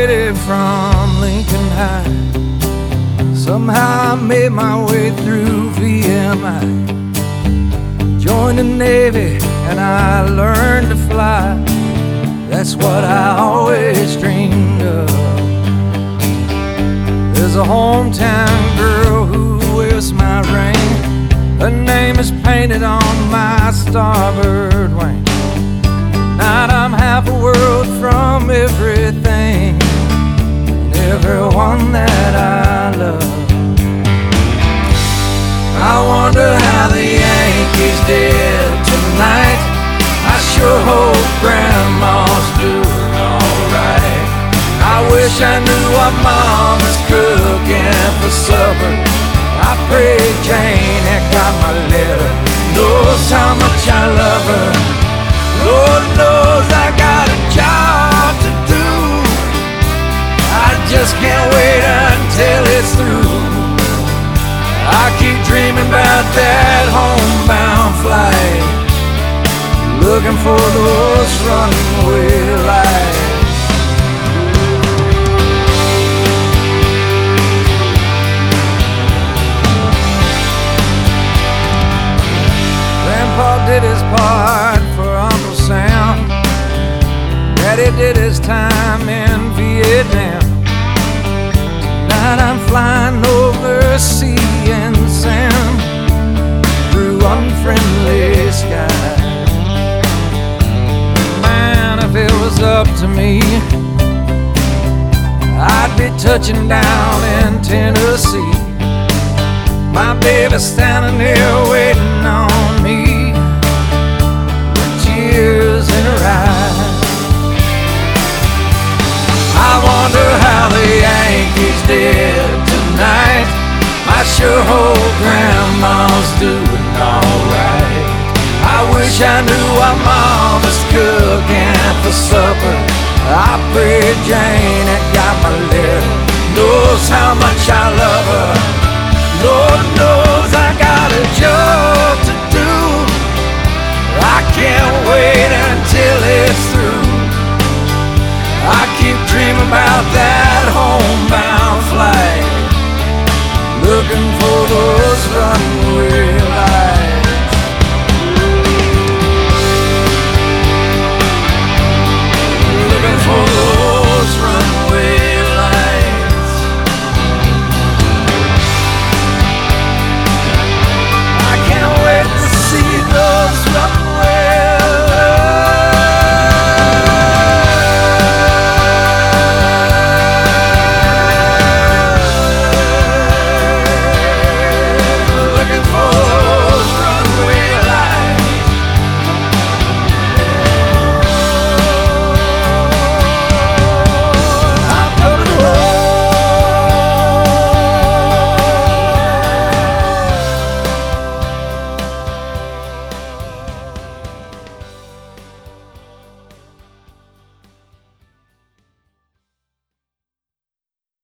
graduated from Lincoln High. Somehow I made my way through VMI. Joined the Navy and I learned to fly. That's what I always dreamed of. There's a hometown girl who wears my ring. Her name is painted on my starboard wing. Tonight I'm half a world from everything and everyone that I love. I wonder how the Yankees did tonight. I sure hope Grandma's doing alright. I wish I knew what Mama's cooking for supper. I pray Jane had got my letter, knows how much I love her. Lord knows I got a job to do. I just can't wait until it's through. I keep dreaming about that homebound flight, looking for those runaway lights. Grandpa did his part for Uncle Sam. Daddy did his time in Vietnam. Tonight I'm flying over sea and sand through unfriendly skies. Man, if it was up to me, I'd be touching down in Tennessee. My baby's standing here waiting on me with tears in her eyes. I wonder how the Yankees did tonight. I sure hope Grandma's doing alright. I wish I knew what Mama's cooking for supper. I pray Jane had got my letter, knows how much I